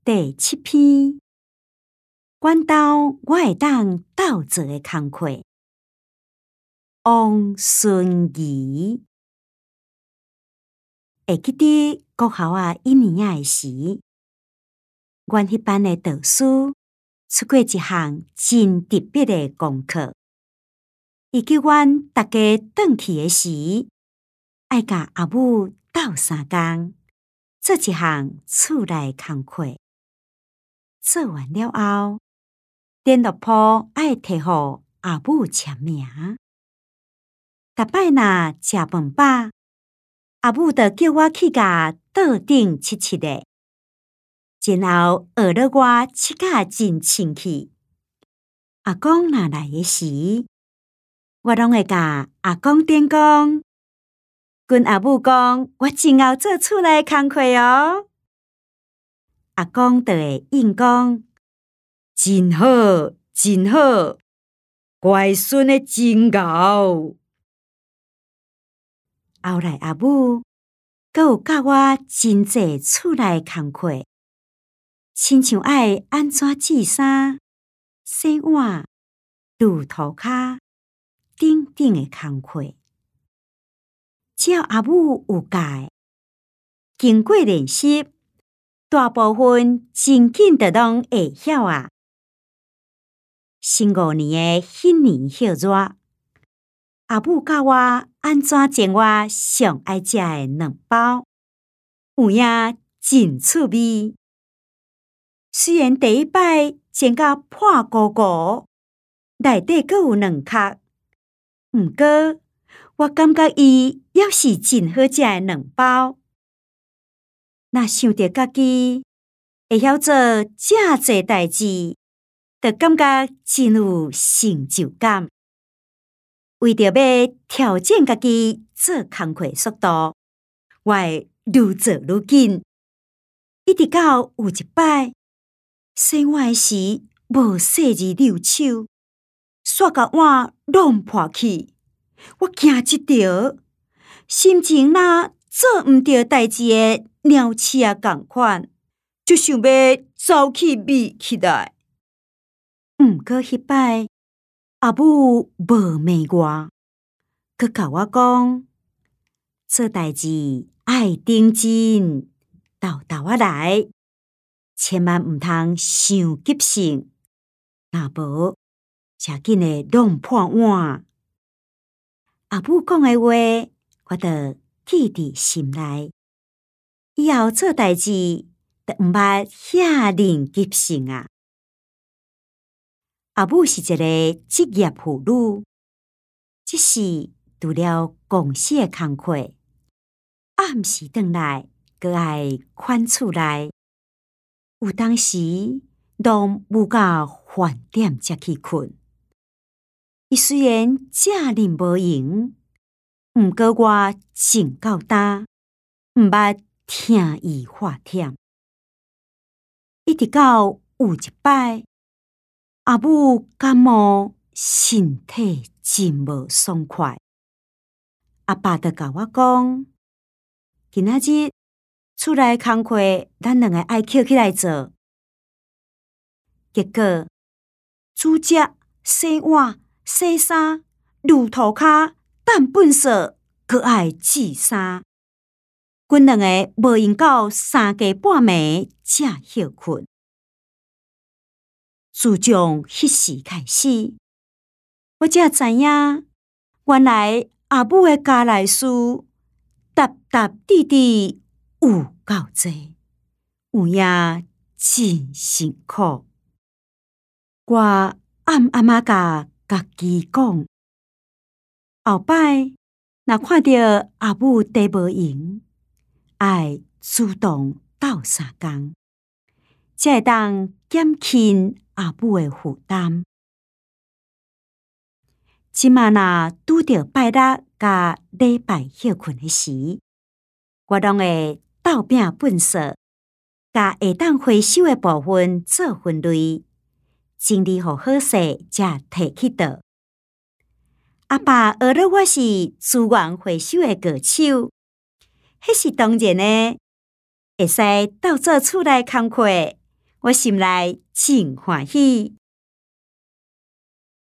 第7篇，阮兜我会当斗做的工课。王孙仪，会记得国校1年的时，阮迄班的导师出过一项真特别的功课，伊叫阮大家转去的时，爱甲阿母斗3工，做一项厝内工课。做完了后，联络簿爱摕互阿母签名。逐摆若食饭饱，阿母就叫我去甲桌顶拭拭的，然后学了我拭甲真清气。阿公若来的时，我拢会甲阿公点讲，阮阿母讲我真会做厝内工课哦。阿公就会应讲，真好，真好，乖孙的真贤。后来阿母阁有教我真济厝内工课，亲像爱安怎煮衫、洗碗、撸涂骹等等的工课。只要阿母有教，经过练习，大部分真紧就拢会晓啊。新5年的迄年歇热，阿母教我安怎煎我上爱食的卵包，有影真趣味。虽然第一摆煎到破糊糊，内底阁有卵壳，毋过我感觉伊也是真好食的卵包。若想着家己会晓做遮侪代志，就感觉真有成就感。为着要挑战家己做工课速度，我会愈做愈紧，一直到有一摆洗碗时无细字溜手，煞甲碗弄破去，我惊一条，心情若做毋着代志的鸟鼠共款，就想要走去眯起来。毋过迄摆阿母无骂我，佮教我讲，做代志爱认真，豆豆来，千万毋通伤急性，若无诚紧的弄破碗。阿母讲的话，我就记伫心内。以后做代志，就毋捌遐认急性啊。阿母是一个职业妇女，即是除了公司的工课，暗时转来，阁爱看厝内。有当时拢无到饭点才去困。伊虽然正认无闲，毋过我真够胆，毋捌听伊话忝。一直到有一摆，阿母感冒，身体真无爽快。阿爸就甲我讲，今仔日厝内工课，咱2个爱捡起来做。结果煮食、洗碗、洗衫、撸涂骹、等粪扫，阁爱煮衫。阮2个无闲到3更半暝才歇困。自从迄时开始，我才知影，原来阿母的家内事，踏踏底底有够多，有影真辛苦。我暗暗甲家己讲，后摆若看到阿母地无闲，爱主动斗3工，才会当减轻阿母的负担。即马若拄着拜六甲礼拜歇困的时，我拢会斗拼粪扫，甲会当回收的部分做分类，整理好好势，才摕去倒。阿爸学了我是资源回收的高手，迄是当然的，会使斗做厝内工课， 我心内真欢喜。